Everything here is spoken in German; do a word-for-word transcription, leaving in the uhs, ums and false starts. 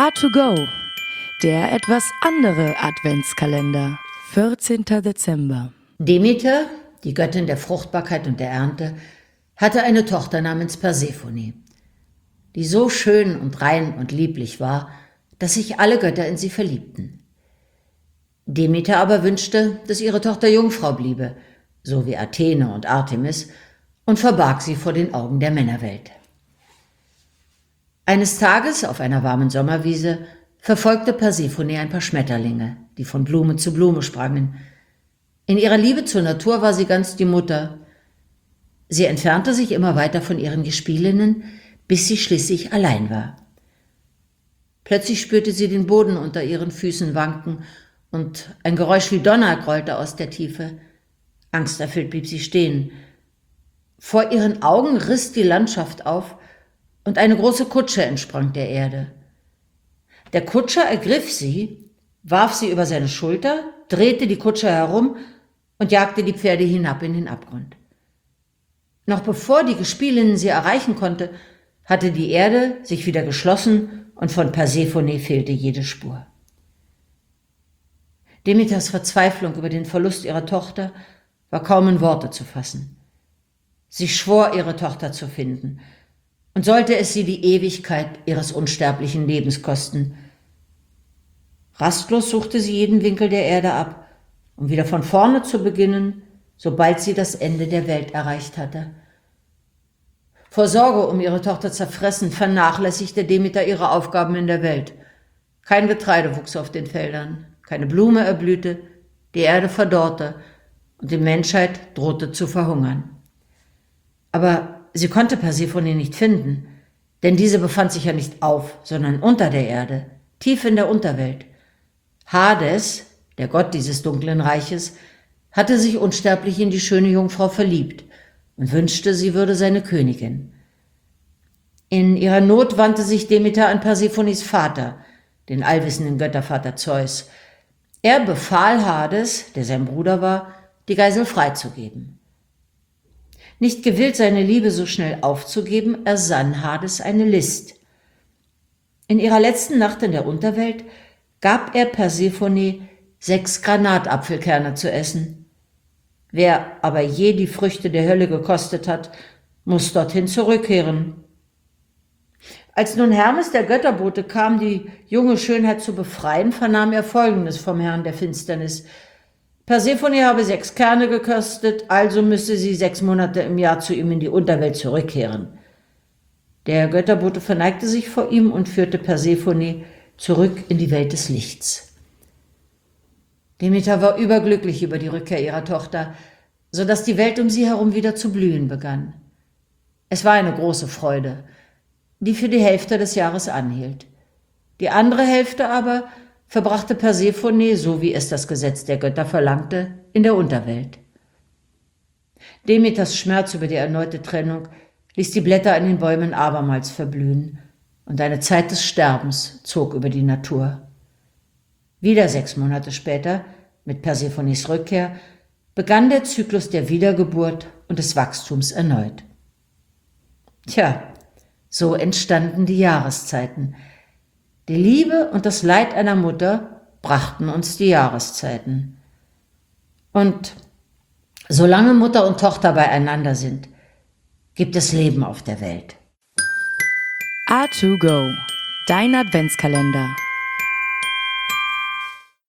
A to go, der etwas andere Adventskalender. vierzehnter Dezember. Demeter, die Göttin der Fruchtbarkeit und der Ernte, hatte eine Tochter namens Persephone, die so schön und rein und lieblich war, dass sich alle Götter in sie verliebten. Demeter aber wünschte, dass ihre Tochter Jungfrau bliebe, so wie Athene und Artemis, und verbarg sie vor den Augen der Männerwelt. Eines Tages auf einer warmen Sommerwiese verfolgte Persephone ein paar Schmetterlinge, die von Blume zu Blume sprangen. In ihrer Liebe zur Natur war sie ganz die Mutter. Sie entfernte sich immer weiter von ihren Gespielinnen, bis sie schließlich allein war. Plötzlich spürte sie den Boden unter ihren Füßen wanken und ein Geräusch wie Donner grollte aus der Tiefe. Angsterfüllt blieb sie stehen. Vor ihren Augen riss die Landschaft auf und eine große Kutsche entsprang der Erde. Der Kutscher ergriff sie, warf sie über seine Schulter, drehte die Kutsche herum und jagte die Pferde hinab in den Abgrund. Noch bevor die Gespielinnen sie erreichen konnte, hatte die Erde sich wieder geschlossen und von Persephone fehlte jede Spur. Demeters Verzweiflung über den Verlust ihrer Tochter war kaum in Worte zu fassen. Sie schwor, ihre Tochter zu finden, und sollte es sie die Ewigkeit ihres unsterblichen Lebens kosten. Rastlos suchte sie jeden Winkel der Erde ab, um wieder von vorne zu beginnen, sobald sie das Ende der Welt erreicht hatte. Vor Sorge um ihre Tochter zerfressen, vernachlässigte Demeter ihre Aufgaben in der Welt. Kein Getreide wuchs auf den Feldern, keine Blume erblühte, die Erde verdorrte und die Menschheit drohte zu verhungern. Aber sie konnte Persephone nicht finden, denn diese befand sich ja nicht auf, sondern unter der Erde, tief in der Unterwelt. Hades, der Gott dieses dunklen Reiches, hatte sich unsterblich in die schöne Jungfrau verliebt und wünschte, sie würde seine Königin. In ihrer Not wandte sich Demeter an Persephones Vater, den allwissenden Göttervater Zeus. Er befahl Hades, der sein Bruder war, die Geisel freizugeben. Nicht gewillt, seine Liebe so schnell aufzugeben, ersann Hades eine List. In ihrer letzten Nacht in der Unterwelt gab er Persephone sechs Granatapfelkerne zu essen. Wer aber je die Früchte der Hölle gekostet hat, muss dorthin zurückkehren. Als nun Hermes, der Götterbote, kam, die junge Schönheit zu befreien, vernahm er Folgendes vom Herrn der Finsternis: Persephone habe sechs Kerne gekostet, also müsse sie sechs Monate im Jahr zu ihm in die Unterwelt zurückkehren. Der Götterbote verneigte sich vor ihm und führte Persephone zurück in die Welt des Lichts. Demeter war überglücklich über die Rückkehr ihrer Tochter, so dass die Welt um sie herum wieder zu blühen begann. Es war eine große Freude, die für die Hälfte des Jahres anhielt. Die andere Hälfte aber verbrachte Persephone, so wie es das Gesetz der Götter verlangte, in der Unterwelt. Demeters Schmerz über die erneute Trennung ließ die Blätter an den Bäumen abermals verblühen, und eine Zeit des Sterbens zog über die Natur. Wieder sechs Monate später, mit Persephones Rückkehr, begann der Zyklus der Wiedergeburt und des Wachstums erneut. Tja, so entstanden die Jahreszeiten. Die Liebe und das Leid einer Mutter brachten uns die Jahreszeiten. Und solange Mutter und Tochter beieinander sind, gibt es Leben auf der Welt. A to go, dein Adventskalender.